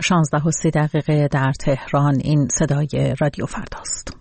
16:30 در تهران. این صدای رادیو فرداست.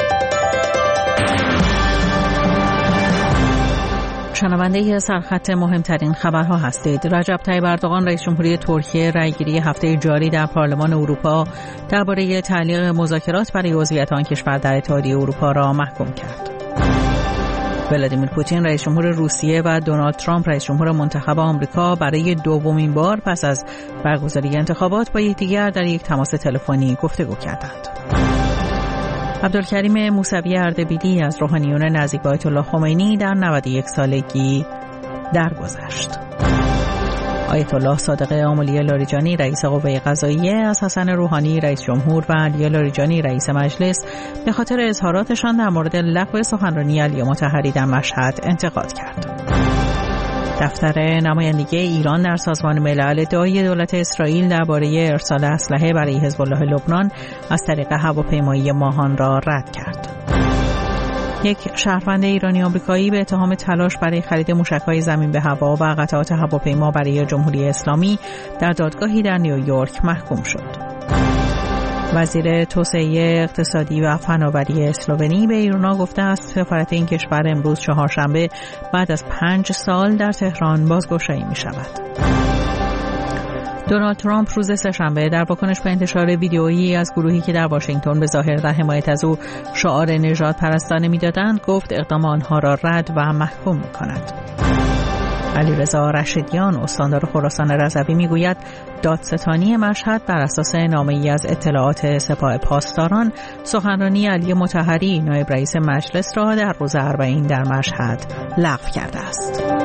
شنونده سرخط مهمترین خبرها هستید. رجب طیب اردوغان رئیس جمهوری ترکیه رأیگیری هفته جاری در پارلمان اروپا درباره تعلیق مذاکرات برای عضویت آن کشور در اتحادیه اروپا را محکوم کرد. ولادیمیر پوتین رئیس جمهور روسیه و دونالد ترامپ رئیس جمهور منتخب آمریکا برای دومین بار پس از برگزاری انتخابات با یکدیگر در یک تماس تلفنی گفتگو کردند. عبدالکریم موسوی اردبیلی از روحانیون نزدیک آیت الله خمینی در 91 سالگی درگذشت. آیت الله صادق آملی لاریجانی رئیس قوه قضاییه از حسن روحانی رئیس جمهور و علی لاریجانی رئیس مجلس به خاطر اظهاراتشان در مورد لغو سخنرانی علی مطهری در مشهد انتقاد کرد. دفتر نمایندگی ایران در سازمان ملل ادعای دولت اسرائیل درباره ارسال اسلحه برای حزب الله لبنان از طریق هواپیمایی ماهان را رد کرد. یک شهروند ایرانی آمریکایی به اتهام تلاش برای خرید موشک‌های زمین به هوا و قطعات هواپیما برای جمهوری اسلامی در دادگاهی در نیویورک محکوم شد. وزیر توسعه اقتصادی و فناوری اسلوونی به ایرنا گفته است سفارت این کشور امروز چهارشنبه بعد از 5 سال در تهران بازگشایی می شود. دونالد ترامپ روز سه‌شنبه در واکنش به انتشار ویدئویی از گروهی که در واشنگتن به ظاهر در حمایت از او شعار نژاد پرستانه می‌دادند گفت اقدام آنها را رد و محکوم می‌کند. علیرضا رشیدیان استاندار خراسان رضوی میگوید دادستانی مشهد بر اساس نامه‌ای از اطلاعات سپاه پاسداران سخنرانی علی مطهری نایب رئیس مجلس را در روز اربعین در مشهد لغو کرده است.